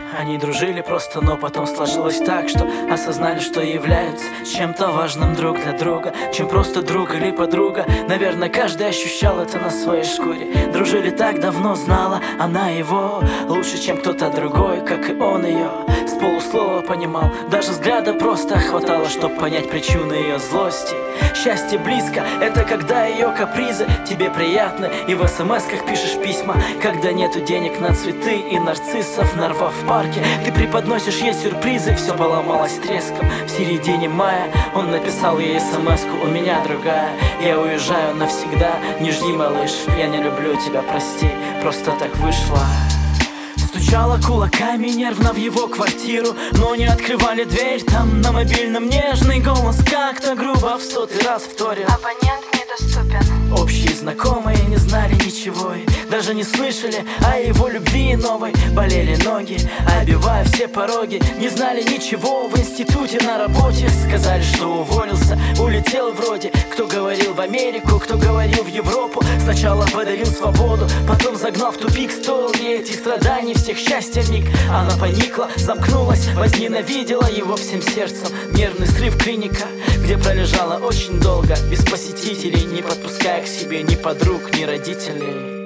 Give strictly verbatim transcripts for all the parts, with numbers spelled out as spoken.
Они дружили просто, но потом сложилось так, что осознали, что являются чем-то важным друг для друга, чем просто друг или подруга. Наверное, каждый ощущал это на своей шкуре. Дружили так давно, знала она его лучше, чем кто-то другой, как и он ее. С полуслова понимал, даже взгляда просто хватало, чтобы понять причины ее злости. Счастье близко, это когда ее капризы тебе приятны, и в смс-ках пишешь письма, когда нету денег на цветы и нарциссов, нарвав в парке. Ты преподносишь ей сюрпризы, все поломалось треском. В середине мая он написал ей смс-ку: у меня другая, я уезжаю навсегда. Не жди, малыш, я не люблю тебя, прости, просто так вышло. Стучала кулаками нервно в его квартиру, но не открывали дверь. Там на мобильном нежный голос как-то грубо в сотый раз вторил: абонент недоступен. Общие знакомые не знали ничего и даже не слышали о его любви новой. Болели ноги, обивая все пороги. Не знали ничего в институте, на работе. Сказали, что уволился, улетел вроде. Кто говорил в Америку, кто говорил в Европу. Сначала подарил свободу, потом загнал в тупик. Стоил ей этих страданий, всех счастья миг. Она поникла, замкнулась, возненавидела его всем сердцем. Нервный срыв, клиника, где пролежала очень долго, без посетителей, не подпуская к себе ни подруг, ни родителей.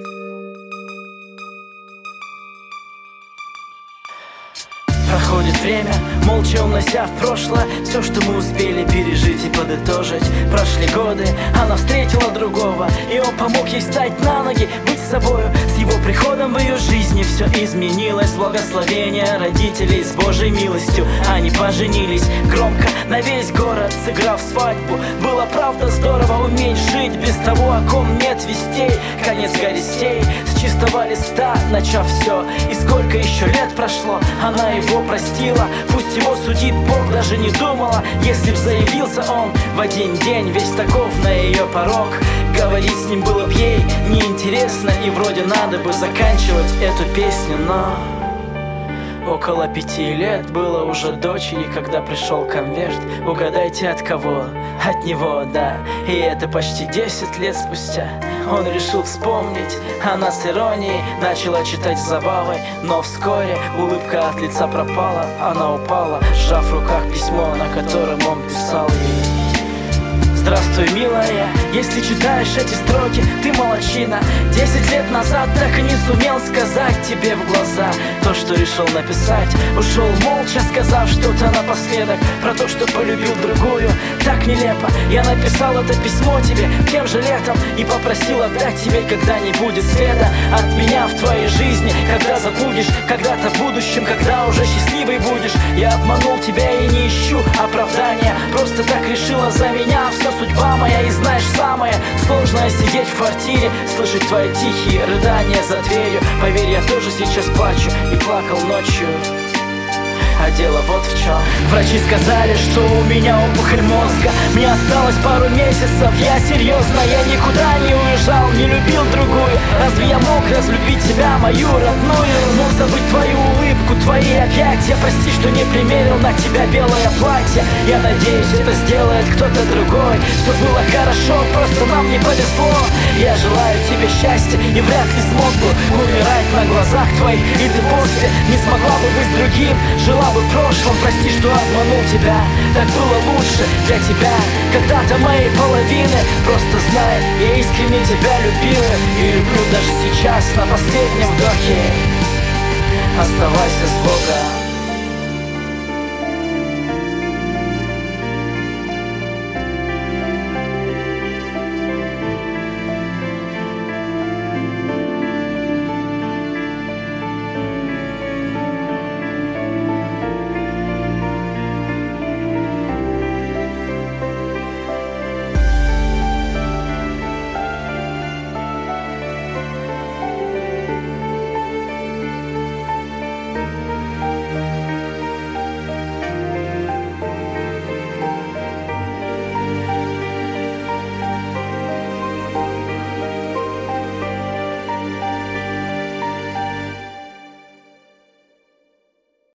Проходит время, молча унося в прошлое все, что мы успели пережить и подытожить. Прошли годы, она встретила другого, и он помог ей встать на ноги, быть собою. С его приходом в ее жизни все изменилось. Благословение родителей с Божьей милостью. Они поженились громко на весь город, сыграв свадьбу. Было правда здорово уметь жить без того, о ком нет вестей. Конец горестей, с чистого листа начав все. И сколько еще лет прошло, она его простила. Пусть его судит Бог, даже не думала, если б заявился он в один день весь таков на ее порог. Говорить с ним было б ей неинтересно, и вроде надо бы заканчивать эту песню, но около пяти лет было уже дочери, когда пришел конверт. Угадайте, от кого? От него, да. И это почти десять лет спустя. Он решил вспомнить, она с иронией начала читать с забавой. Но вскоре улыбка от лица пропала. Она упала, сжав в руках письмо, на котором он писал ей: здравствуй, милая, если читаешь эти строки, ты молодчина. Десять лет назад так и не сумел сказать тебе в глаза то, что решил написать. Ушел молча, сказав что-то напоследок про то, что полюбил другую. Так нелепо, я написал это письмо тебе тем же летом и попросил отдать тебе, когда не будет следа от меня в твоей жизни. Когда забудешь, когда-то в будущем, когда уже счастливый будешь. Я обманул тебя и не ищу оправдания, просто так решила за меня все судьба моя. И знаешь, самое сложное — сидеть в квартире, слышать твои тихие рыдания за дверью. Поверь, я тоже сейчас плачу и плакал ночью. А дело вот в чем. Врачи сказали, что у меня опухоль мозга. Мне осталось пару месяцев, я серьезно. Я никуда не уезжал, не любил другую. Разве я мог разлюбить тебя, мою родную? Мог забыть твою улыбку, твои объятия. Прости, что не примерил на тебя белое платье. Я надеюсь, это сделает кто-то другой. Все было хорошо, просто нам не повезло. Я желаю тебе счастья и вряд ли смог бы умирать на глазах твоих. И ты после не смогла бы быть с другим, жила бы в прошлом. Прости, что обманул тебя, так было лучше для тебя, когда-то моей половины. Просто знай, я искренне тебя любила и люблю даже сейчас, на последнем вдохе. Оставайся с Богом.